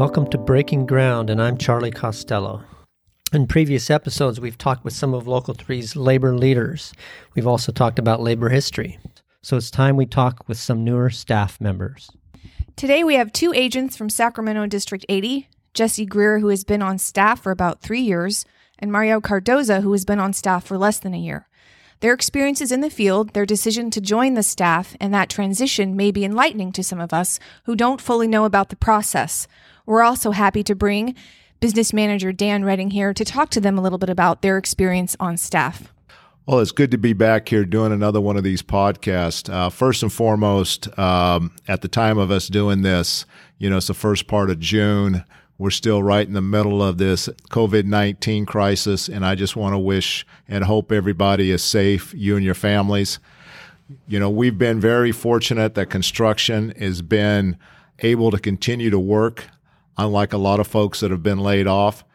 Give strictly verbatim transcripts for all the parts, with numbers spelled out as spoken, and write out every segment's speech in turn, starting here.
Welcome to Breaking Ground, and I'm Charlie Costello. In previous episodes, we've talked with some of Local three's labor leaders. We've also talked about labor history. So it's time we talk with some newer staff members. Today we have two agents from Sacramento District eighty, Jesse Greer, who has been on staff for about three years, and Mario Cardoza, who has been on staff for less than a year. Their experiences in the field, their decision to join the staff, and that transition may be enlightening to some of us who don't fully know about the process. We're also happy to bring business manager Dan Redding here to talk to them a little bit about their experience on staff. Well, it's good to be back here doing another one of these podcasts. Uh, first and foremost, um, at the time of us doing this, you know, it's the first part of June. We're still right in the middle of this covid nineteen crisis, and I just want to wish and hope everybody is safe, you and your families. You know, we've been very fortunate that construction has been able to continue to work, unlike a lot of folks that have been laid off.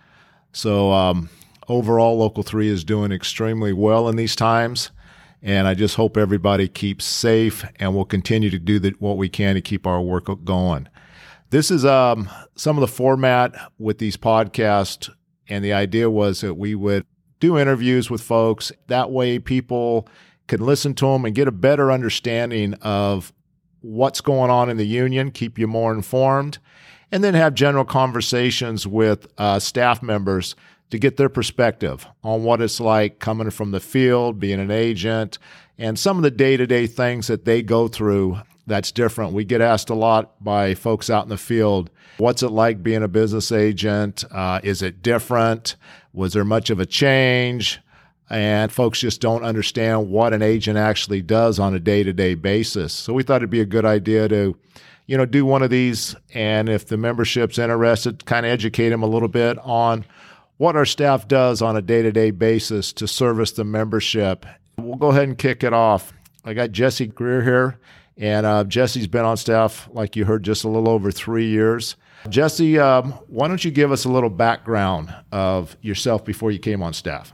So um, overall, Local three is doing extremely well in these times, and I just hope everybody keeps safe and will continue to do the, what we can to keep our work going. This is um, some of the format with these podcasts, and the idea was that we would do interviews with folks. That way people can listen to them and get a better understanding of what's going on in the union, keep you more informed, and then have general conversations with uh, staff members to get their perspective on what it's like coming from the field, being an agent, and some of the day-to-day things that they go through that's different. We get asked a lot by folks out in the field, what's it like being a business agent? Uh, is it different? Was there much of a change? And folks just don't understand what an agent actually does on a day-to-day basis. So we thought it'd be a good idea to you know, do one of these, and if the membership's interested, kind of educate them a little bit on what our staff does on a day-to-day basis to service the membership. We'll go ahead and kick it off. I got Jesse Greer here, and uh, Jesse's been on staff, like you heard, just a little over three years. Jesse, um, why don't you give us a little background of yourself before you came on staff?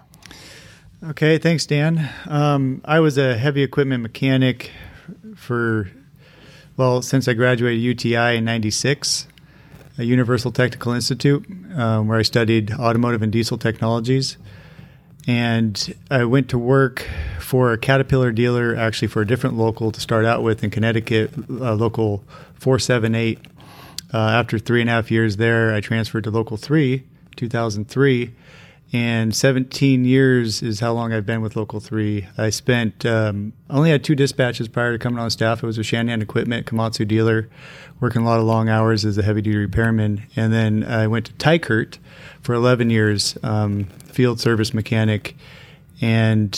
Okay, thanks, Dan. Um, I was a heavy equipment mechanic for Well, since I graduated U T I in ninety-six, at Universal Technical Institute, um, where I studied automotive and diesel technologies. And I went to work for a Caterpillar dealer, actually for a different local to start out with in Connecticut, uh, local four seven eight. Uh, after three and a half years there, I transferred to Local three, two thousand three. And seventeen years is how long I've been with Local three. I spent, um, only had two dispatches prior to coming on staff. It was with Shanahan Equipment, Komatsu dealer, working a lot of long hours as a heavy-duty repairman. And then I went to Tykert for eleven years, um, field service mechanic. And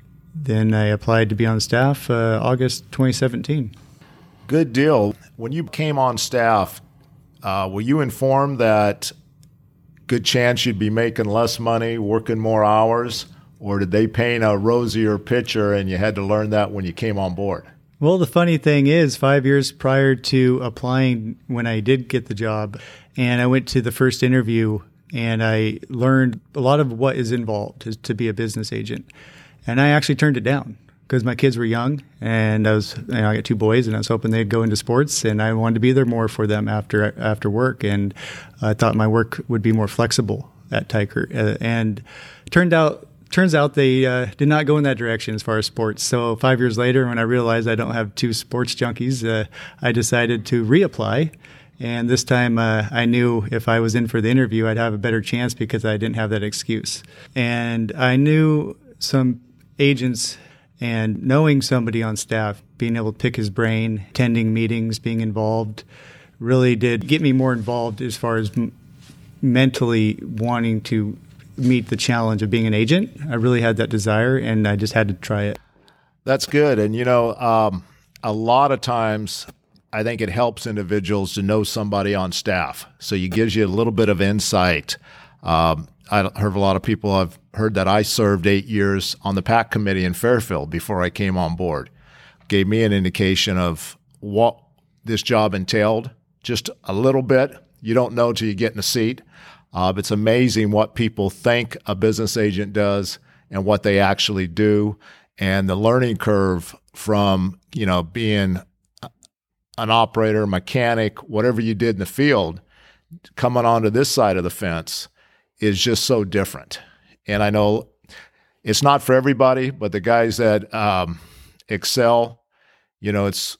then I applied to be on staff uh, August twenty seventeen. Good deal. When you came on staff, uh, were you informed that good chance you'd be making less money, working more hours, or did they paint a rosier picture and you had to learn that when you came on board? Well, the funny thing is, five years prior to applying when I did get the job, and I went to the first interview, and I learned a lot of what is involved to, to be a business agent. And I actually turned it down because my kids were young, and I was, you know, I got two boys, and I was hoping they'd go into sports, and I wanted to be there more for them after after work, and I thought my work would be more flexible at Tykert, uh, and turned out turns out they uh, did not go in that direction as far as sports. So five years later, when I realized I don't have two sports junkies, uh, I decided to reapply. And this time uh, I knew if I was in for the interview, I'd have a better chance because I didn't have that excuse. And I knew some agents, and knowing somebody on staff, being able to pick his brain, attending meetings, being involved, really did get me more involved as far as m- mentally wanting to meet the challenge of being an agent. I really had that desire, and I just had to try it. That's good. And, you know, um, a lot of times I think it helps individuals to know somebody on staff. So it gives you a little bit of insight. Um, I heard a lot of people, I've heard that I served eight years on the PAC committee in Fairfield before I came on board. Gave me an indication of what this job entailed, just a little bit. You don't know till you get in the seat. Uh, but it's amazing what people think a business agent does and what they actually do. And the learning curve from, you know, being an operator, mechanic, whatever you did in the field, coming onto this side of the fence is just so different. And I know it's not for everybody, but the guys that um, excel, you know, it's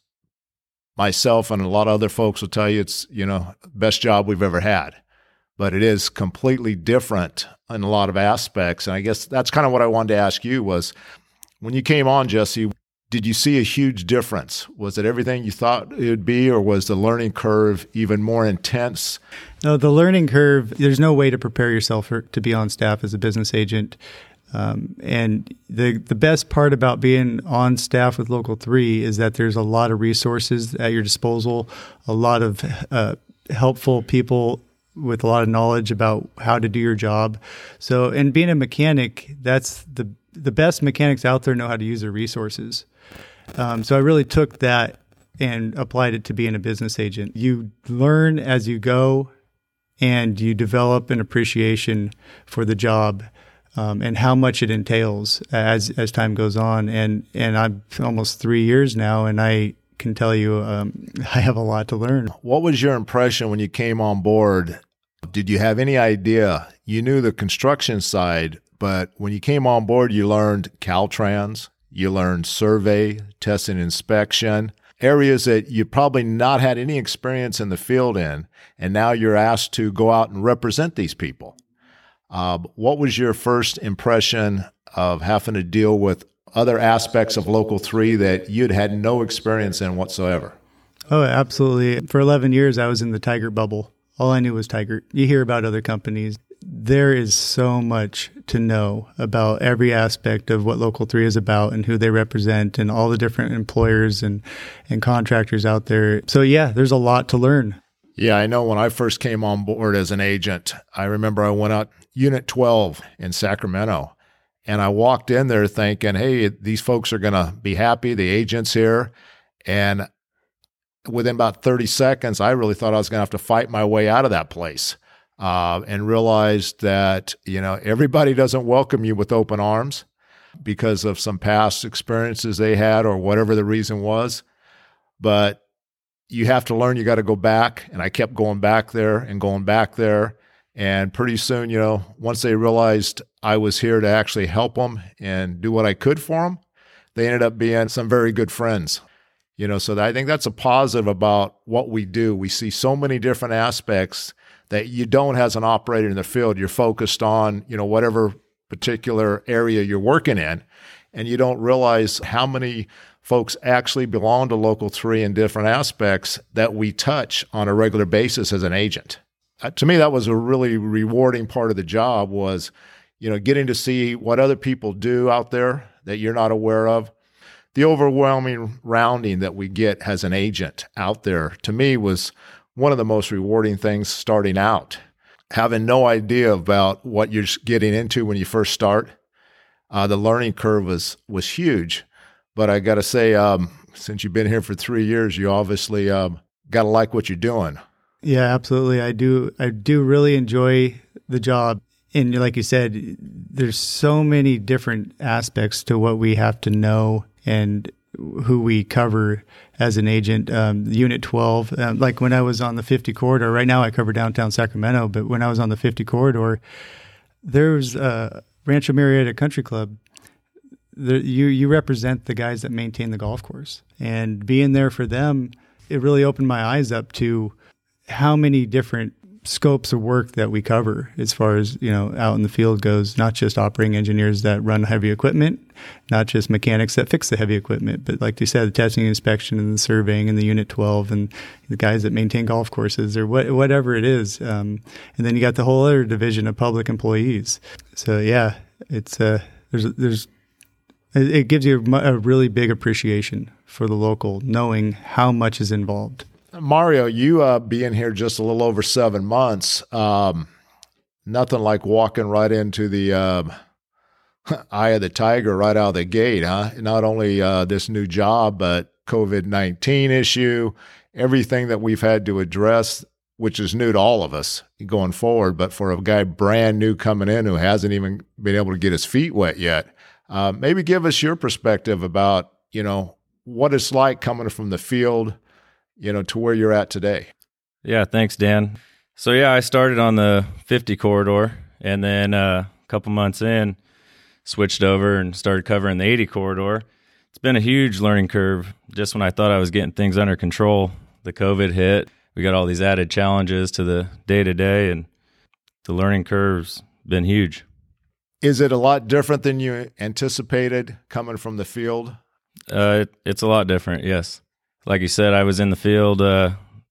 myself and a lot of other folks will tell you it's, you know, best job we've ever had. But it is completely different in a lot of aspects. And I guess that's kind of what I wanted to ask you was, when you came on, Jesse, did you see a huge difference? Was it everything you thought it would be, or was the learning curve even more intense? No, the learning curve, there's no way to prepare yourself for, to be on staff as a business agent. Um, and the the best part about being on staff with Local three is that there's a lot of resources at your disposal, a lot of uh, helpful people with a lot of knowledge about how to do your job. So, and being a mechanic, that's the the best mechanics out there know how to use their resources. Um, so I really took that and applied it to being a business agent. You learn as you go, and you develop an appreciation for the job um, and how much it entails as as time goes on. And and I'm almost three years now, and I can tell you um, I have a lot to learn. What was your impression when you came on board? Did you have any idea? You knew the construction side, but when you came on board, you learned Caltrans, you learned survey, test and inspection, areas that you probably not had any experience in the field in, and now you're asked to go out and represent these people. Uh, what was your first impression of having to deal with other aspects of Local three that you'd had no experience in whatsoever? Oh, absolutely. For eleven years, I was in the Tigert bubble. All I knew was Tigert. You hear about other companies. There is so much to know about every aspect of what Local three is about and who they represent and all the different employers and, and contractors out there. So, yeah, there's a lot to learn. Yeah, I know when I first came on board as an agent, I remember I went out Unit twelve in Sacramento, and I walked in there thinking, hey, these folks are going to be happy, the agent's here. And within about thirty seconds, I really thought I was going to have to fight my way out of that place. Uh, and realized that, you know, everybody doesn't welcome you with open arms because of some past experiences they had or whatever the reason was. But you have to learn, you got to go back. And I kept going back there and going back there. And pretty soon, you know, once they realized I was here to actually help them and do what I could for them, they ended up being some very good friends. You know, so I think that's a positive about what we do. We see so many different aspects that you don't as an operator in the field. You're focused on, you know, whatever particular area you're working in, and you don't realize how many folks actually belong to Local three in different aspects that we touch on a regular basis as an agent. Uh, to me, that was a really rewarding part of the job was, you know, getting to see what other people do out there that you're not aware of. The overwhelming rounding that we get as an agent out there, to me, was one of the most rewarding things starting out. Having no idea about what you're getting into when you first start, uh, the learning curve was was huge. But I got to say, um, since you've been here for three years, you obviously um, got to like what you're doing. Yeah, absolutely. I do. I do really enjoy the job. And like you said, there's so many different aspects to what we have to know and who we cover as an agent. Um, Unit twelve, um, like when I was on the fifty corridor, right now I cover downtown Sacramento, but when I was on the fifty corridor, there's uh, Rancho Marietta Country Club. The, you, you represent the guys that maintain the golf course. And being there for them, it really opened my eyes up to how many different scopes of work that we cover as far as, you know, out in the field goes, not just operating engineers that run heavy equipment, not just mechanics that fix the heavy equipment, but like you said, the testing, inspection, and the surveying, and the Unit twelve, and the guys that maintain golf courses, or what, whatever it is. Um, and then you got the whole other division of public employees. So yeah, it's uh, there's there's it gives you a really big appreciation for the local, knowing how much is involved. Mario, you uh, being here just a little over seven months, um, nothing like walking right into the uh, eye of the tiger right out of the gate, huh? Not only uh, this new job, but COVID nineteen issue, everything that we've had to address, which is new to all of us going forward. But for a guy brand new coming in who hasn't even been able to get his feet wet yet, uh, maybe give us your perspective about, you know, what it's like coming from the field, you know, to where you're at today. Yeah, thanks, Dan. So yeah, I started on the fifty corridor, and then uh, a couple months in, switched over and started covering the eighty corridor. It's been a huge learning curve. Just when I thought I was getting things under control, the COVID hit. We got all these added challenges to the day-to-day, and the learning curve's been huge. Is it a lot different than you anticipated coming from the field? Uh, it, it's a lot different, yes. Like you said, I was in the field uh,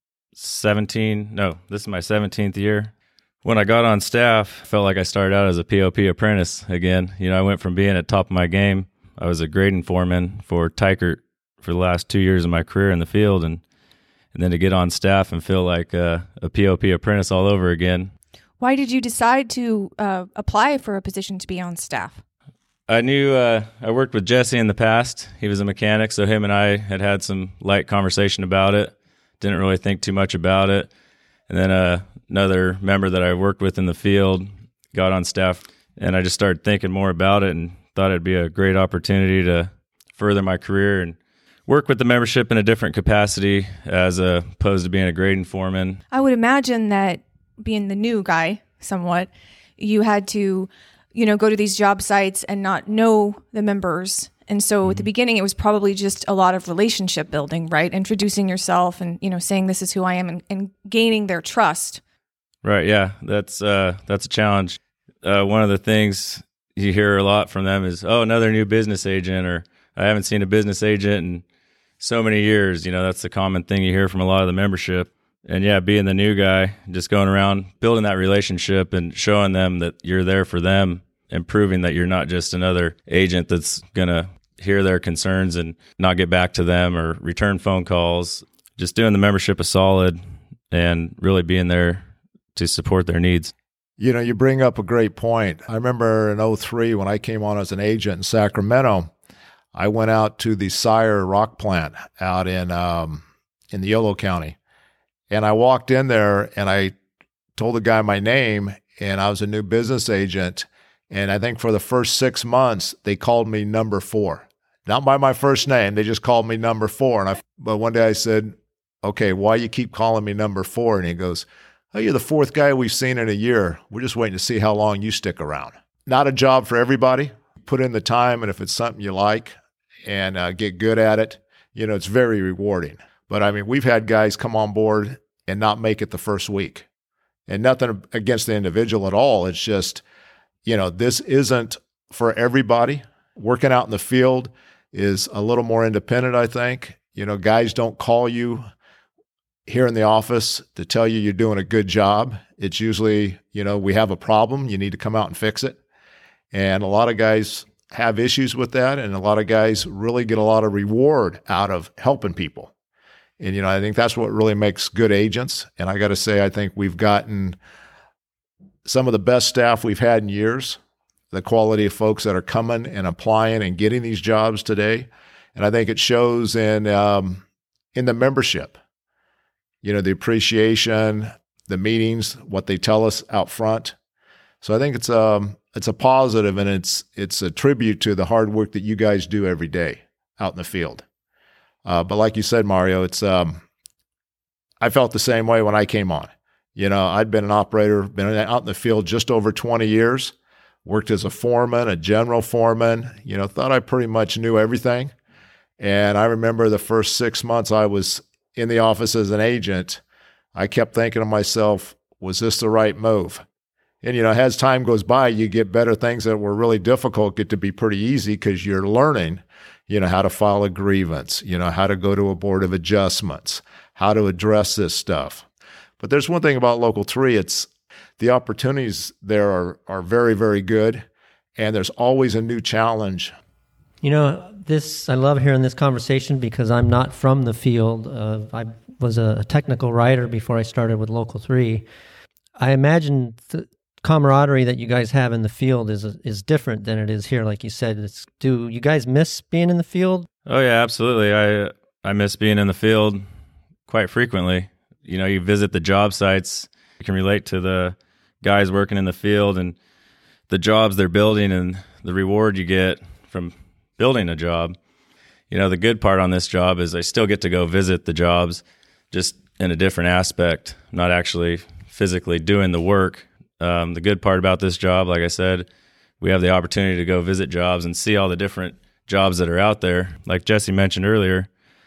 seventeen, no, this is my seventeenth year. When I got on staff, I felt like I started out as a P O P apprentice again. You know, I went from being at top of my game. I was a grading foreman for Tykert for the last two years of my career in the field, and and then to get on staff and feel like uh, a P O P apprentice all over again. Why did you decide to uh, apply for a position to be on staff? I knew uh, I worked with Jesse in the past. He was a mechanic, so him and I had had some light conversation about it. Didn't really think too much about it. And then uh, another member that I worked with in the field got on staff, and I just started thinking more about it and thought it'd be a great opportunity to further my career and work with the membership in a different capacity as opposed to being a grading foreman. I would imagine that being the new guy somewhat, you had to, you know, go to these job sites and not know the members. And so mm-hmm. at the beginning, it was probably just a lot of relationship building, right? Introducing yourself and, you know, saying this is who I am and, and gaining their trust. Right. Yeah. That's, uh, that's a challenge. Uh, one of the things you hear a lot from them is, oh, another new business agent, or I haven't seen a business agent in so many years. You know, that's the common thing you hear from a lot of the membership. And yeah, being the new guy, just going around, building that relationship and showing them that you're there for them and proving that you're not just another agent that's going to hear their concerns and not get back to them or return phone calls. Just doing the membership a solid and really being there to support their needs. You know, you bring up a great point. I remember in oh three when I came on as an agent in Sacramento, I went out to the Sire rock plant out in um, in the Yolo County. And I walked in there and I told the guy my name, and I was a new business agent. And I think for the first six months, they called me number four. Not by my first name. They just called me number four. And I, but one day I said, okay, why you keep calling me number four? And he goes, oh, you're the fourth guy we've seen in a year. We're just waiting to see how long you stick around. Not a job for everybody. Put in the time, and if it's something you like and uh, get good at it, you know, it's very rewarding. But I mean, we've had guys come on board and not make it the first week. And nothing against the individual at all. It's just, you know, this isn't for everybody. Working out in the field is a little more independent, I think. You know, guys don't call you here in the office to tell you you're doing a good job. It's usually, you know, we have a problem, you need to come out and fix it. And a lot of guys have issues with that, and a lot of guys really get a lot of reward out of helping people. And, you know, I think that's what really makes good agents. And I got to say, I think we've gotten some of the best staff we've had in years, the quality of folks that are coming and applying and getting these jobs today. And I think it shows in um, in the membership, you know, the appreciation, the meetings, what they tell us out front. So I think it's um it's a positive, and it's it's a tribute to the hard work that you guys do every day out in the field. Uh, but like you said, Mario, it's um, I felt the same way when I came on. You know, I'd been an operator, been out in the field just over twenty years, worked as a foreman, a general foreman, you know, thought I pretty much knew everything. And I remember the first six months I was in the office as an agent, I kept thinking to myself, was this the right move? And, you know, as time goes by, you get better. Things that were really difficult get to be pretty easy because you're learning, you know, how to file a grievance, you know, how to go to a board of adjustments, how to address this stuff. But there's one thing about Local three, it's the opportunities there are, are very, very good, and there's always a new challenge. You know, this I love hearing this conversation because I'm not from the field. Uh, I was a technical writer before I started with Local three. I imagine the camaraderie that you guys have in the field is is different than it is here. Like you said, it's, do you guys miss being in the field? Oh yeah, absolutely. I I miss being in the field quite frequently. You know, you visit the job sites, you can relate to the guys working in the field and the jobs they're building and the reward you get from building a job. You know, the good part on this job is I still get to go visit the jobs, just in a different aspect. I'm not actually physically doing the work. Um, the good part about this job, like I said, we have the opportunity to go visit jobs and see all the different jobs that are out there. Like Jesse mentioned earlier,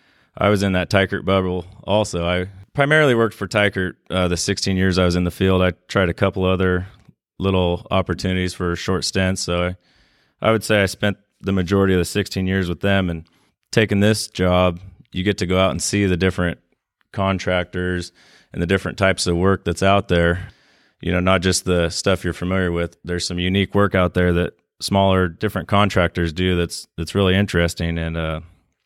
I was in that Tykert bubble also. I primarily worked for Tykert uh, the sixteen years I was in the field. I tried a couple other little opportunities for short stints. So I, I would say I spent the majority of the sixteen years with them. And taking this job, you get to go out and see the different contractors and the different types of work that's out there. You know, not just the stuff you're familiar with. There's some unique work out there that smaller, different contractors do that's that's really interesting, and uh,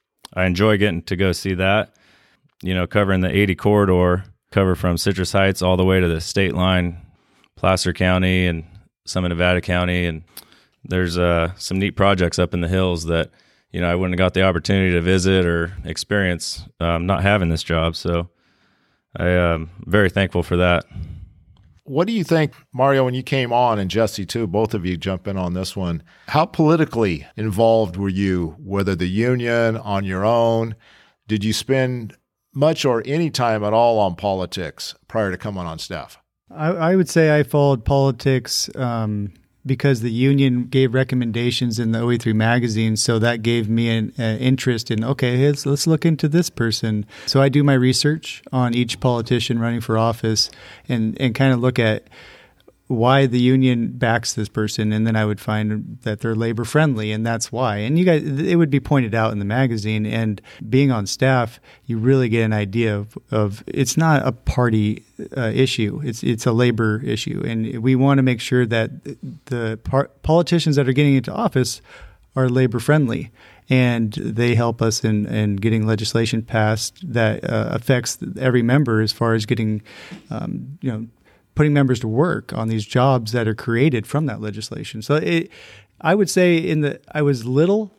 I enjoy getting to go see that. You know, covering the eighty corridor, cover from Citrus Heights all the way to the state line, Placer County and some in Nevada County, and there's uh, some neat projects up in the hills that, you know, I wouldn't have got the opportunity to visit or experience um, not having this job. So I am very thankful for that. What do you think, Mario, when you came on, and Jesse too, both of you jump in on this one, how politically involved were you, whether the union, on your own? Did you spend much or any time at all on politics prior to coming on staff? I, I would say I followed politics um, because the union gave recommendations in the O E three magazine, so that gave me an uh, interest in, okay, let's, let's look into this person. So I do my research on each politician running for office and, and kind of look at why the union backs this person, and then I would find that they're labor friendly, and that's why. And you guys, it would be pointed out in the magazine. And being on staff, you really get an idea of, of it's not a party uh, issue; it's it's a labor issue, and we want to make sure that the par- politicians that are getting into office are labor friendly, and they help us in, in getting legislation passed that uh, affects every member as far as getting, um, you know. putting members to work on these jobs that are created from that legislation. So it, I would say in the I was little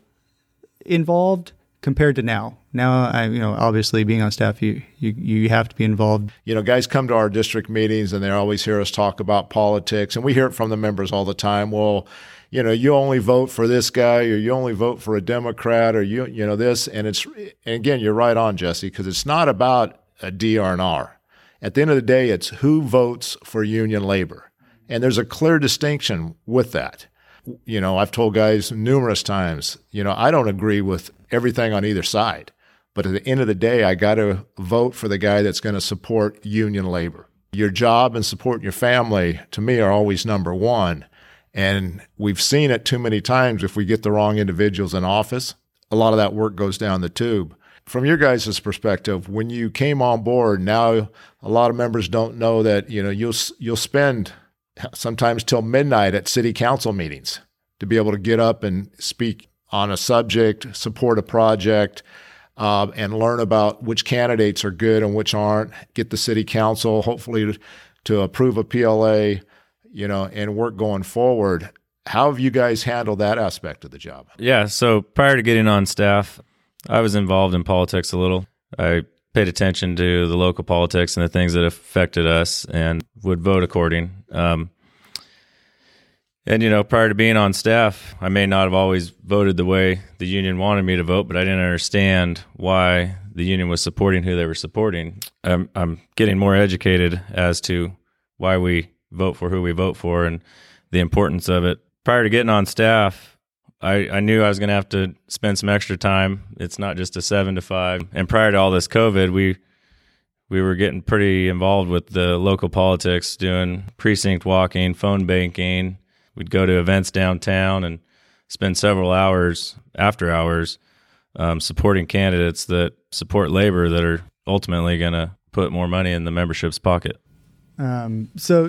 involved compared to now. Now, I, you know, obviously being on staff, you, you you have to be involved. You know, guys come to our district meetings and they always hear us talk about politics, and we hear it from the members all the time. Well, you know, you only vote for this guy, or you only vote for a Democrat, or you you know this. And it's and again, you're right on, Jesse, because it's not about a D or an R. At the end of the day, it's who votes for union labor. And there's a clear distinction with that. You know, I've told guys numerous times, you know, I don't agree with everything on either side. But at the end of the day, I got to vote for the guy that's going to support union labor. Your job and supporting your family, to me, are always number one. And we've seen it too many times. If we get the wrong individuals in office, a lot of that work goes down the tube. From your guys' perspective, when you came on board, now a lot of members don't know that, you know, you'll you'll spend sometimes till midnight at city council meetings to be able to get up and speak on a subject, support a project, uh, and learn about which candidates are good and which aren't, get the city council hopefully to, to approve a P L A, you know, and work going forward. How have you guys handled that aspect of the job? Yeah, so prior to getting on staff, I was involved in politics a little. I paid attention to the local politics and the things that affected us and would vote according. Um, and, you know, prior to being on staff, I may not have always voted the way the union wanted me to vote, but I didn't understand why the union was supporting who they were supporting. I'm, I'm getting more educated as to why we vote for who we vote for and the importance of it. Prior to getting on staff, I, I knew I was going to have to spend some extra time. It's not just a seven to five. And prior to all this COVID, we we were getting pretty involved with the local politics, doing precinct walking, phone banking. We'd go to events downtown and spend several hours after hours um, supporting candidates that support labor that are ultimately going to put more money in the membership's pocket. Um, so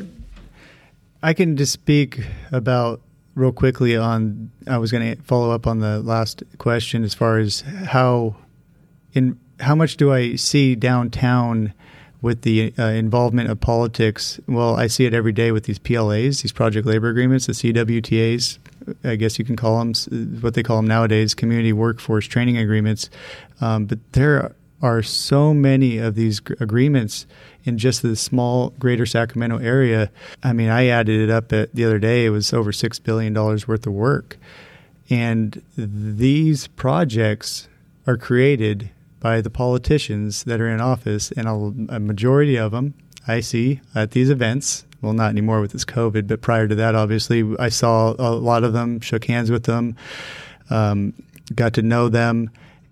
I can just speak about real quickly on, I was going to follow up on the last question as far as how in how much do I see downtown with the uh, involvement of politics? Well, I see it every day with these P L As, these project labor agreements, the C W T As, I guess you can call them, what they call them nowadays, community workforce training agreements. Um, but there are so many of these g- agreements in just the small greater Sacramento area. I mean, I added it up at, the other day, it was over six billion dollars worth of work. And these projects are created by the politicians that are in office, and a, a majority of them I see at these events, well, not anymore with this COVID, but prior to that, obviously, I saw a lot of them, shook hands with them, um, got to know them,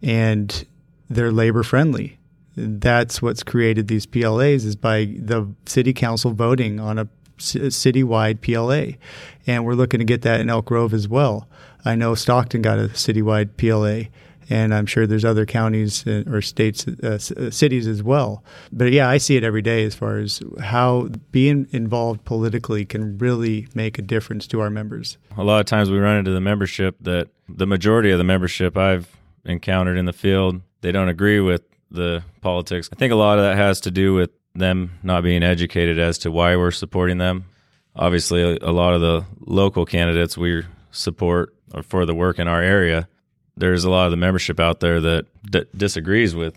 and they're labor friendly. That's what's created these P L As, is by the city council voting on a citywide P L A. And we're looking to get that in Elk Grove as well. I know Stockton got a citywide P L A, and I'm sure there's other counties or states, uh, cities as well. But yeah, I see it every day as far as how being involved politically can really make a difference to our members. A lot of times we run into the membership that the majority of the membership I've encountered in the field, they don't agree with the politics. I think a lot of that has to do with them not being educated as to why we're supporting them. Obviously, a, a lot of the local candidates we support are for the work in our area. There's a lot of the membership out there that d- disagrees with,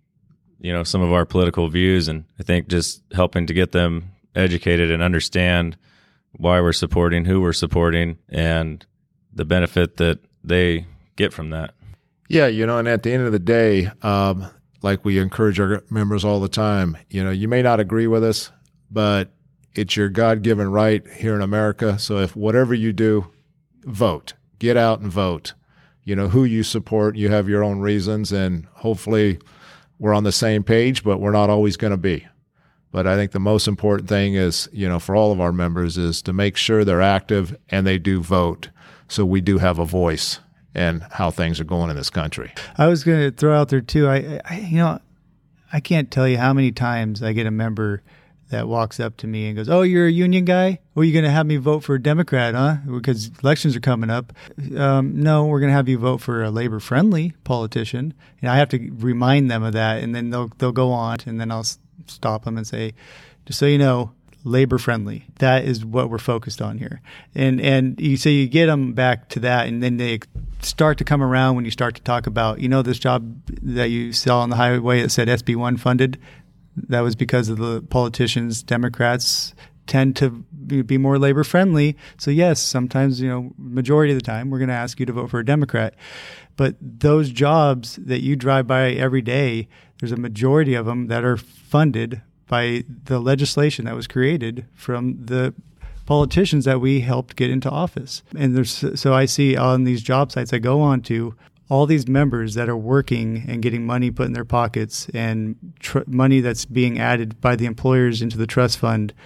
you know, some of our political views, and I think just helping to get them educated and understand why we're supporting, who we're supporting, and the benefit that they get from that. Yeah, you know, and at the end of the day, um, like we encourage our members all the time, you know, you may not agree with us, but it's your God-given right here in America. So if whatever you do, vote. Get out and vote. You know, who you support, you have your own reasons, and hopefully we're on the same page, but we're not always going to be. But I think the most important thing is, you know, for all of our members is to make sure they're active and they do vote, so we do have a voice and how things are going in this country. I was going to throw out there too. I, I, you know, I can't tell you how many times I get a member that walks up to me and goes, "Oh, you're a union guy? Well, you're going to have me vote for a Democrat, huh? Because elections are coming up." Um, no, we're going to have you vote for a labor-friendly politician. And I have to remind them of that, and then they'll they'll go on, and then I'll stop them and say, "Just so you know, labor-friendly. That is what we're focused on here." And and you so you get them back to that, and then they start to come around when you start to talk about, you know, this job that you saw on the highway that said S B one funded. That was because of the politicians. Democrats tend to be more labor friendly. So yes, sometimes, you know, majority of the time, we're going to ask you to vote for a Democrat. But those jobs that you drive by every day, there's a majority of them that are funded by the legislation that was created from the politicians that we helped get into office. And there's, so I see on these job sites I go on to, all these members that are working and getting money put in their pockets, and tr- money that's being added by the employers into the trust fund.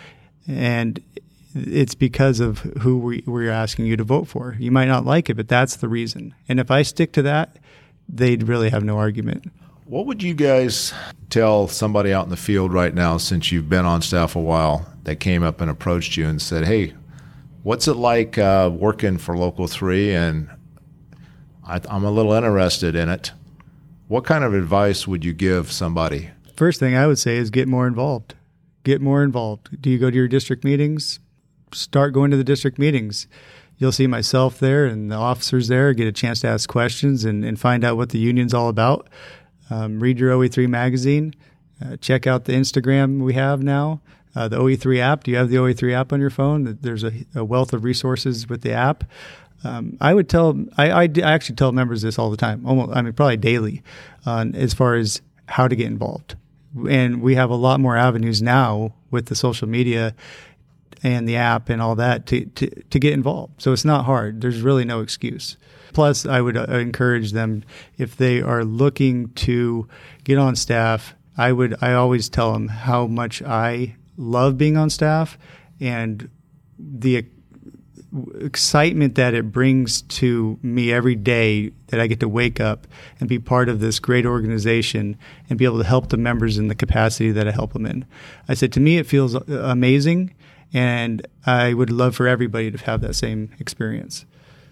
And it's because of who we, we're asking you to vote for. You might not like it, but that's the reason. And if I stick to that, they'd really have no argument. What would you guys tell somebody out in the field right now, since you've been on staff a while, that came up and approached you and said, "Hey, what's it like uh, working for Local three, and I, I'm a little interested in it." What kind of advice would you give somebody? First thing I would say is get more involved. Get more involved. Do you go to your district meetings? Start going to the district meetings. You'll see myself there and the officers there, get a chance to ask questions and, and find out what the union's all about. Um, read your O E three magazine. Uh, check out the Instagram we have now, uh, the O E three app. Do you have the O E three app on your phone? There's a, a wealth of resources with the app. Um, I would tell, I, I, I actually tell members this all the time, almost, I mean, probably daily, on as far as how to get involved. And we have a lot more avenues now with the social media and the app and all that to, to, to get involved. So it's not hard. There's really no excuse. Plus, I would uh, encourage them, if they are looking to get on staff, I would, I always tell them how much I love being on staff and the excitement that it brings to me every day, that I get to wake up and be part of this great organization and be able to help the members in the capacity that I help them in. I said, to me, it feels amazing, and I would love for everybody to have that same experience.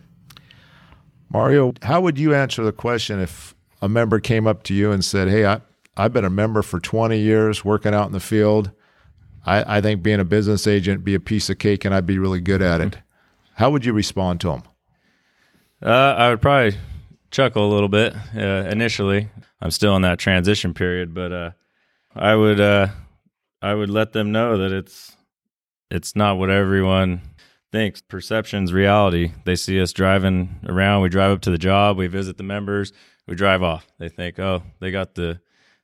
Mario, how would you answer the question if a member came up to you and said, "Hey, I, I've been a member for twenty years working out in the field. I, I think being a business agent be a piece of cake and I'd be really good at it." How would you respond to them? Uh, I would probably chuckle a little bit uh, initially. I'm still in that transition period, but uh, I would uh, I would let them know that it's it's not what everyone thinks. Perception's reality. They see us driving around. We drive up to the job. We visit the members. We drive off. They think, oh, they got the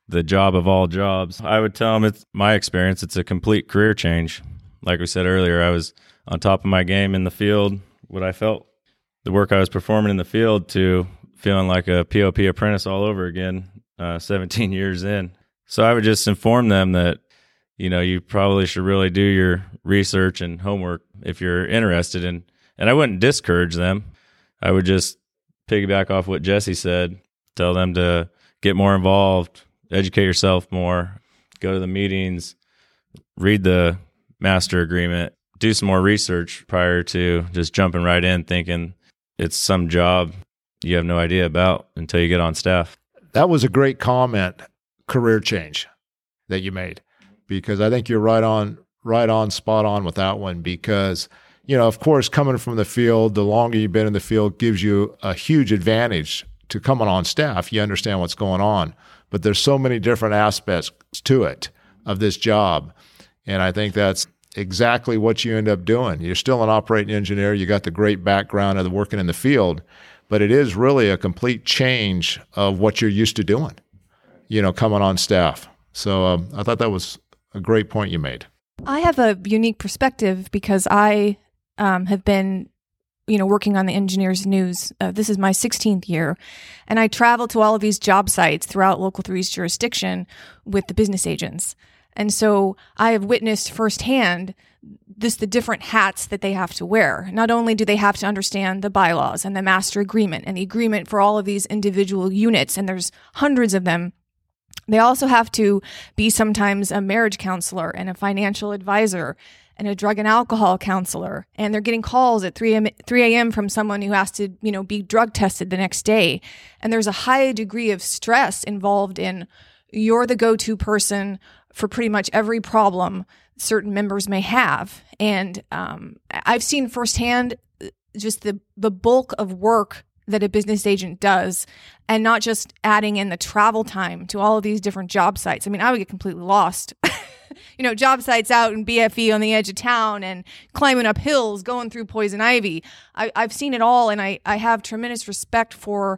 the job of all jobs. I would tell them, it's my experience, it's a complete career change. Like we said earlier, I was on top of my game in the field, what I felt, the work I was performing in the field, to feeling like a P O P apprentice all over again, uh, seventeen years in. So I would just inform them that, you know, you probably should really do your research and homework if you're interested in, and I wouldn't discourage them. I would just piggyback off what Jesse said, tell them to get more involved, educate yourself more, go to the meetings, read the master agreement, do some more research prior to just jumping right in thinking it's some job you have no idea about until you get on staff. That was a great comment, career change that you made, because I think you're right on, right on, spot on with that one. Because, you know, of course, coming from the field, the longer you've been in the field gives you a huge advantage to coming on staff. You understand what's going on, but there's so many different aspects to it, of this job. And I think that's exactly what you end up doing. You're still an operating engineer. You got the great background of the working in the field, but it is really a complete change of what you're used to doing, you know, coming on staff. So um, I thought that was a great point you made. I have a unique perspective because I um, have been, you know, working on the Engineers News. Uh, this is my sixteenth year, and I travel to all of these job sites throughout Local three's jurisdiction with the business agents. And so I have witnessed firsthand this, the different hats that they have to wear. Not only do they have to understand the bylaws and the master agreement and the agreement for all of these individual units, and there's hundreds of them, they also have to be sometimes a marriage counselor and a financial advisor and a drug and alcohol counselor. And they're getting calls at three a.m. from someone who has to, you know, be drug tested the next day. And there's a high degree of stress involved in, you're the go-to person for pretty much every problem certain members may have. And um, I've seen firsthand just the, the bulk of work that a business agent does, and not just adding in the travel time to all of these different job sites. I mean, I would get completely lost. You know, job sites out in B F E on the edge of town and climbing up hills, going through poison ivy. I, I've seen it all, and I, I have tremendous respect for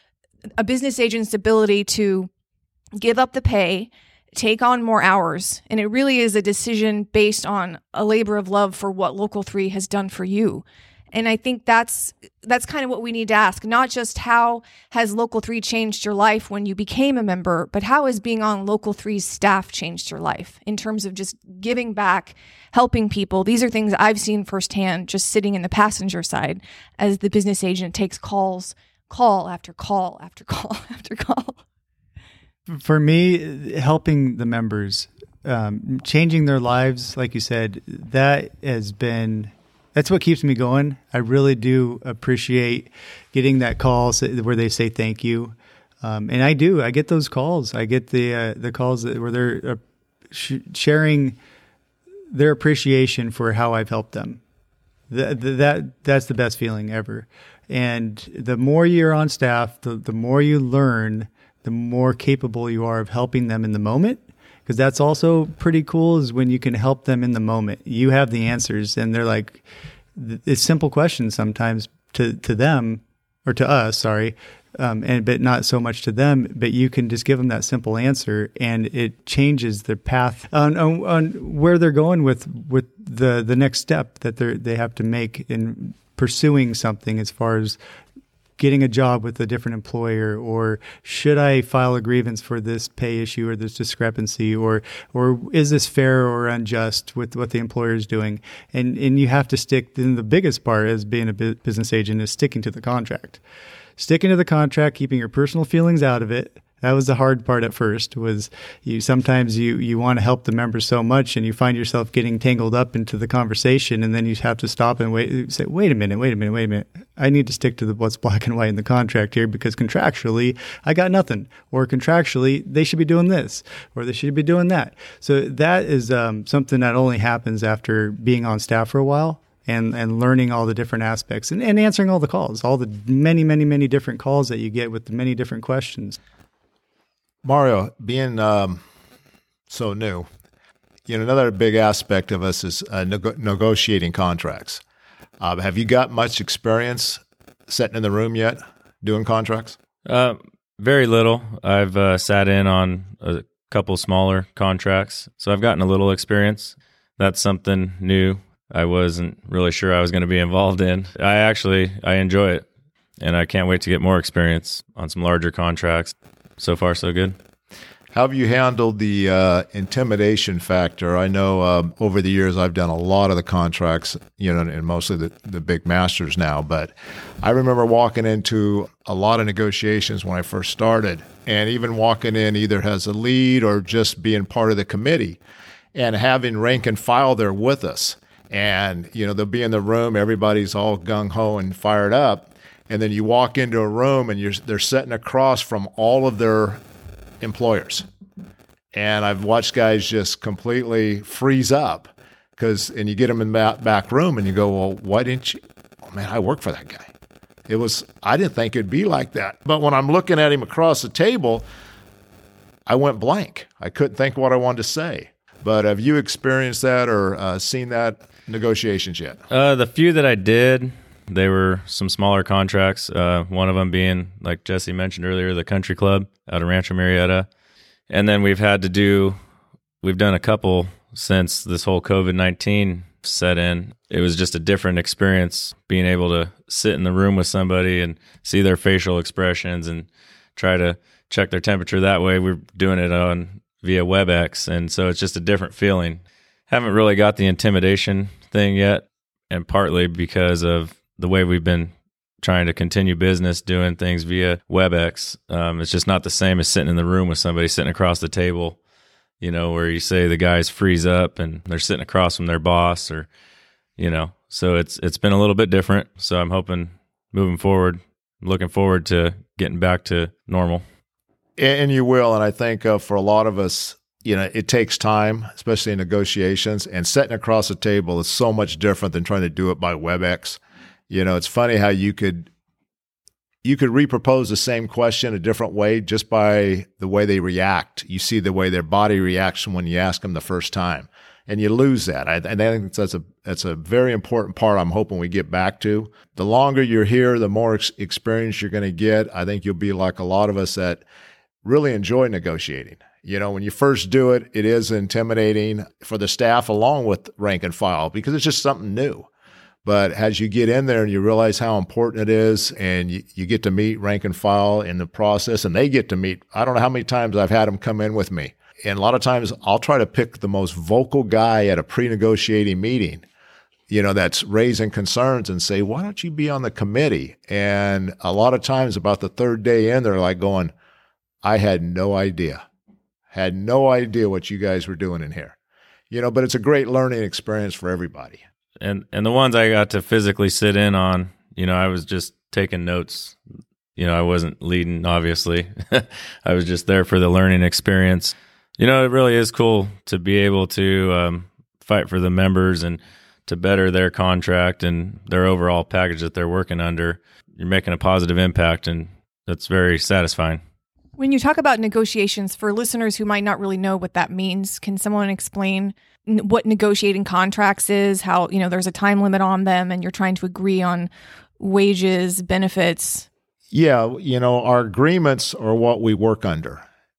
a business agent's ability to give up the pay, take on more hours. And it really is a decision based on a labor of love for what Local three has done for you. And I think that's that's kind of what we need to ask, not just how has Local three changed your life when you became a member, but how has being on Local three's staff changed your life in terms of just giving back, helping people. These are things I've seen firsthand just sitting in the passenger side as the business agent takes calls, call after call after call after call. For me, helping the members, um, changing their lives, like you said, that has been, that's what keeps me going. I really do appreciate getting that call where they say thank you. Um, and I do, I get those calls. I get the, uh, the calls that, where they're uh, sh- sharing their appreciation for how I've helped them. That, that, that's the best feeling ever. And the more you're on staff, the, the more you learn, the more capable you are of helping them in the moment. Because that's also pretty cool, is when you can help them in the moment. You have the answers, and they're like, it's simple questions sometimes to, to them, or to us, sorry, um, and but not so much to them, but you can just give them that simple answer, and it changes their path on, on, on where they're going with, with the, the next step that they they have to make in pursuing something, as far as getting a job with a different employer, or should I file a grievance for this pay issue or this discrepancy, or or is this fair or unjust with what the employer is doing? And and you have to stick, then the biggest part as being a business agent is sticking to the contract. Sticking to the contract, keeping your personal feelings out of it. That was the hard part at first, was you sometimes you, you want to help the members so much, and you find yourself getting tangled up into the conversation, and then you have to stop and wait, say, wait a minute, wait a minute, wait a minute. I need to stick to the, what's black and white in the contract here, because contractually I got nothing, or contractually they should be doing this, or they should be doing that. So that is um, something that only happens after being on staff for a while. And, and learning all the different aspects, and, and answering all the calls, all the many, many, many different calls that you get with the many different questions. Mario, being um, so new, you know, another big aspect of us is uh, nego- negotiating contracts. Uh, have you got much experience sitting in the room yet doing contracts? Uh, Very little. I've uh, sat in on a couple smaller contracts, so I've gotten a little experience. That's something new I wasn't really sure I was going to be involved in. I actually, I enjoy it, and I can't wait to get more experience on some larger contracts. So far, so good. How have you handled the uh, intimidation factor? I know um, over the years I've done a lot of the contracts, you know, and mostly the, the big masters now, but I remember walking into a lot of negotiations when I first started, and even walking in either as a lead or just being part of the committee and having rank and file there with us. And, you know, they'll be in the room, everybody's all gung-ho and fired up, and then you walk into a room and you're they're sitting across from all of their employers. And I've watched guys just completely freeze up because, and you get them in the back room and you go, well, why didn't you? Oh man, I work for that guy. It was, I didn't think it'd be like that. But when I'm looking at him across the table, I went blank. I couldn't think what I wanted to say. But have you experienced that or uh, seen that negotiations yet? Uh, the few that I did, they were some smaller contracts. Uh, one of them being, like Jesse mentioned earlier, the country club out of Rancho Murrieta. And then we've had to do, we've done a couple since this whole COVID nineteen set in. It was just a different experience being able to sit in the room with somebody and see their facial expressions and try to check their temperature that way. We're doing it on via WebEx. And so it's just a different feeling. Haven't really got the intimidation thing yet. And partly because of the way we've been trying to continue business, doing things via WebEx. Um, it's just not the same as sitting in the room with somebody sitting across the table, you know, where you say the guys freeze up and they're sitting across from their boss or, you know, so it's it's been a little bit different. So I'm hoping moving forward, looking forward to getting back to normal. And you will. And I think uh, for a lot of us, you know, it takes time, especially in negotiations, and sitting across the table is so much different than trying to do it by WebEx. You know, it's funny how you could you could repropose the same question a different way just by the way they react. You see the way their body reacts when you ask them the first time, and you lose that. I, and I think that's a that's a very important part I'm hoping we get back to. The longer you're here, the more ex- experience you're going to get. I think you'll be like a lot of us that really enjoy negotiating. You know, when you first do it, it is intimidating for the staff along with rank and file because it's just something new. But as you get in there and you realize how important it is and you, you get to meet rank and file in the process and they get to meet, I don't know how many times I've had them come in with me. And a lot of times I'll try to pick the most vocal guy at a pre-negotiating meeting, you know, that's raising concerns and say, why don't you be on the committee? And a lot of times about the third day in, they're like going, I had no idea, had no idea what you guys were doing in here, you know, but it's a great learning experience for everybody. And and the ones I got to physically sit in on, you know, I was just taking notes. You know, I wasn't leading, obviously. I was just there for the learning experience. You know, it really is cool to be able to um, fight for the members and to better their contract and their overall package that they're working under. You're making a positive impact, and that's very satisfying. When you talk about negotiations, for listeners who might not really know what that means, can someone explain what negotiating contracts is, how, you know, there's a time limit on them and you're trying to agree on wages, benefits? Yeah, you know, our agreements are what we work under.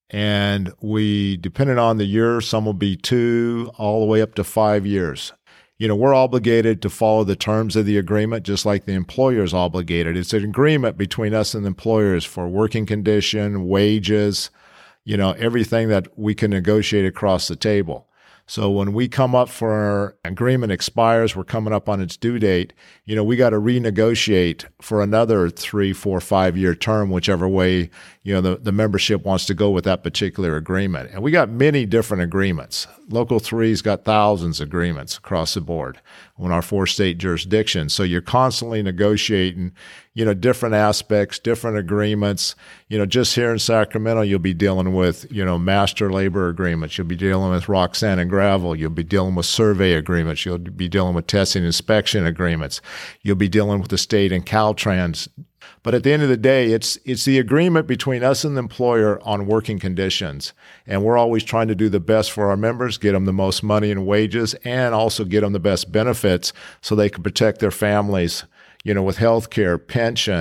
And we, depending on the year, some will be two all the way up to five years. You know, we're obligated to follow the terms of the agreement, just like the employer is obligated. It's an agreement between us and the employers for working condition, wages, you know, everything that we can negotiate across the table. So when we come up for our agreement expires, we're coming up on its due date, you know, we got to renegotiate for another three, four, five year term, whichever way, you know, the, the membership wants to go with that particular agreement. And we got many different agreements. Local three's got thousands of agreements across the board on our four state jurisdictions. So you're constantly negotiating, you know, different aspects, different agreements. You know, just here in Sacramento, you'll be dealing with, you know, master labor agreements. You'll be dealing with rock, sand, and gravel. You'll be dealing with survey agreements. You'll be dealing with testing and inspection agreements. You'll be dealing with the state and Caltrans. But at the end of the day, it's it's the agreement between us and the employer on working conditions. And we're always trying to do the best for our members, get them the most money and wages, and also get them the best benefits so they can protect their families, you know, with health care, pension,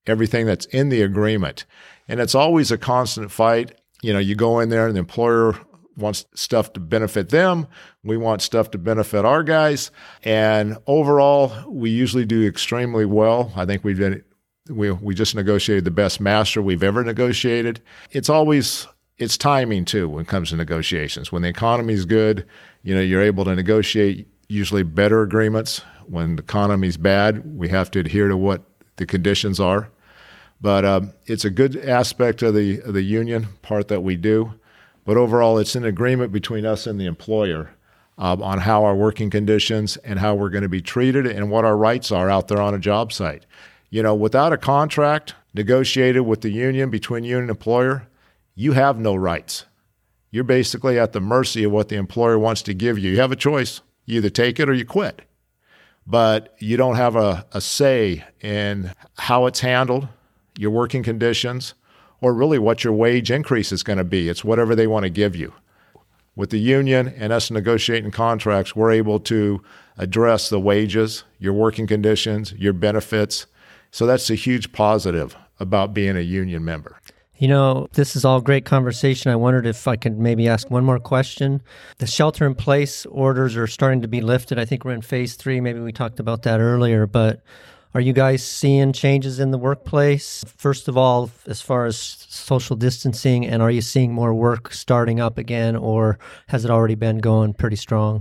everything that's in the agreement. And it's always a constant fight. You know, you go in there and the employer wants stuff to benefit them. We want stuff to benefit our guys. And overall, we usually do extremely well. I think we've been, we, we just negotiated the best master we've ever negotiated. It's always, it's timing too when it comes to negotiations. When the economy is good, you know, you're able to negotiate usually better agreements. When the economy's bad, we have to adhere to what the conditions are. But um, it's a good aspect of the of the union part that we do. But overall, it's an agreement between us and the employer um, on how our working conditions and how we're going to be treated and what our rights are out there on a job site. You know, without a contract negotiated with the union between you and an employer, you have no rights. You're basically at the mercy of what the employer wants to give you. You have a choice. You either take it or you quit. But you don't have a, a say in how it's handled, your working conditions, or really what your wage increase is going to be. It's whatever they want to give you. With the union and us negotiating contracts, we're able to address the wages, your working conditions, your benefits. So that's a huge positive about being a union member. You know, this is all great conversation. I wondered if I could maybe ask one more question. The shelter-in-place orders are starting to be lifted. I think we're in phase three. Maybe we talked about that earlier, but are you guys seeing changes in the workplace? First of all, as far as social distancing, and are you seeing more work starting up again, or has it already been going pretty strong?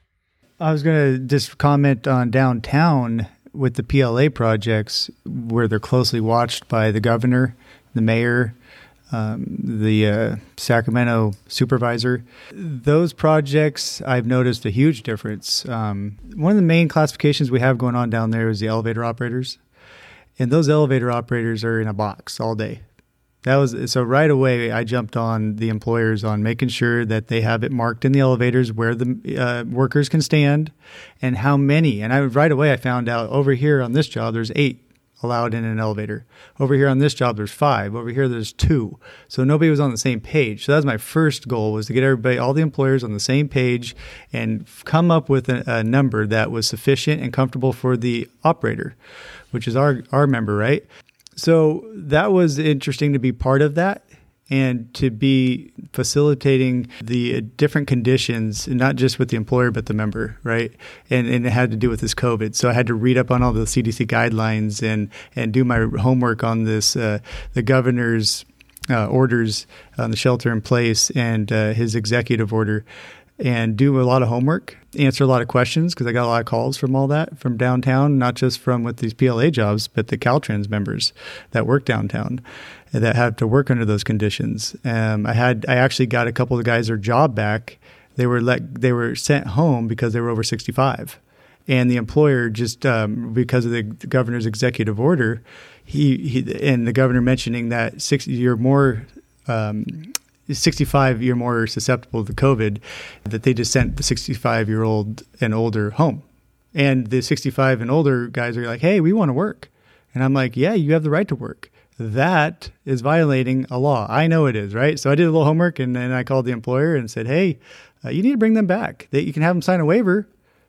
I was going to just comment on downtown with the P L A projects, where they're closely watched by the governor, the mayor, um, the uh, Sacramento supervisor. Those projects, I've noticed a huge difference. Um, one of the main classifications we have going on down there is the elevator operators. And those elevator operators are in a box all day. That was so right away I jumped on the employers on making sure that they have it marked in the elevators where the uh, workers can stand and how many. And I right away I found out over here on this job there's eight allowed in an elevator. Over here on this job there's five. Over here there's two. So nobody was on the same page. So that was my first goal, was to get everybody, all the employers on the same page and come up with a, a number that was sufficient and comfortable for the operator, which is our our member, right? So that was interesting to be part of that and to be facilitating the different conditions, not just with the employer, but the member, right? And, and it had to do with this COVID. So I had to read up on all the C D C guidelines and, and do my homework on this, uh, the governor's uh, orders on the shelter in place and uh, his executive order, and do a lot of homework, answer a lot of questions, because I got a lot of calls from all that, from downtown, not just from with these P L A jobs, but the Caltrans members that work downtown that have to work under those conditions. Um, I had, I actually got a couple of guys their job back. They were let, they were sent home because they were over sixty-five. And the employer just, um, because of the governor's executive order, he, he and the governor mentioning that sixty, you're more, um, sixty-five, you're more susceptible to COVID, that they just sent the sixty-five-year-old and older home. And the sixty-five and older guys are like, hey, we want to work. And I'm like, yeah, you have the right to work. That is violating a law. I know it is, right? So I did a little homework, and then I called the employer and said, hey, uh, you need to bring them back. They, you can have them sign a waiver.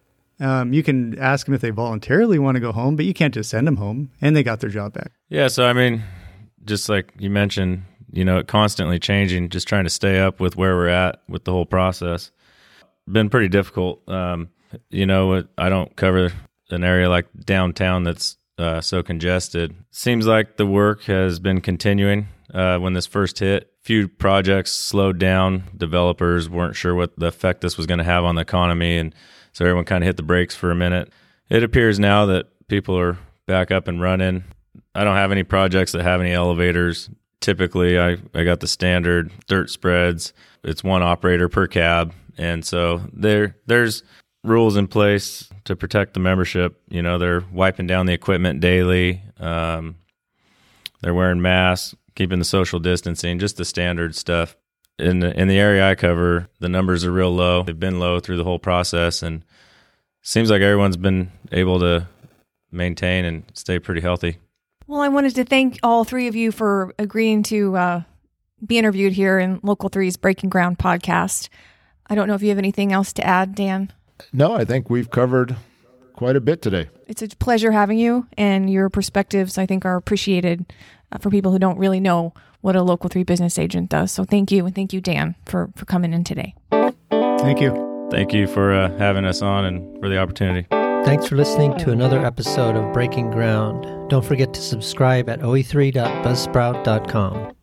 Um, you can ask them if they voluntarily want to go home, but you can't just send them home. And they got their job back. Yeah, so I mean, just like you mentioned, you know, constantly changing, just trying to stay up with where we're at with the whole process. Been pretty difficult. Um, you know, I don't cover an area like downtown that's uh, so congested. Seems like the work has been continuing uh, when this first hit. Few projects slowed down. Developers weren't sure what the effect this was going to have on the economy, and so everyone kind of hit the brakes for a minute. It appears now that people are back up and running. I don't have any projects that have any elevators. Typically, I, I got the standard dirt spreads. It's one operator per cab. And so there there's rules in place to protect the membership. You know, they're wiping down the equipment daily. Um, they're wearing masks, keeping the social distancing, just the standard stuff. In the, in the area I cover, the numbers are real low. They've been low through the whole process. And seems like everyone's been able to maintain and stay pretty healthy. Well, I wanted to thank all three of you for agreeing to uh, be interviewed here in Local three's Breaking Ground podcast. I don't know if you have anything else to add, Dan. No, I think we've covered quite a bit today. It's a pleasure having you, and your perspectives, I think, are appreciated uh, for people who don't really know what a Local three business agent does. So thank you, and thank you, Dan, for, for coming in today. Thank you. Thank you for uh, having us on and for the opportunity. Thanks for listening to another episode of Breaking Ground. Don't forget to subscribe at o e three dot buzzsprout dot com.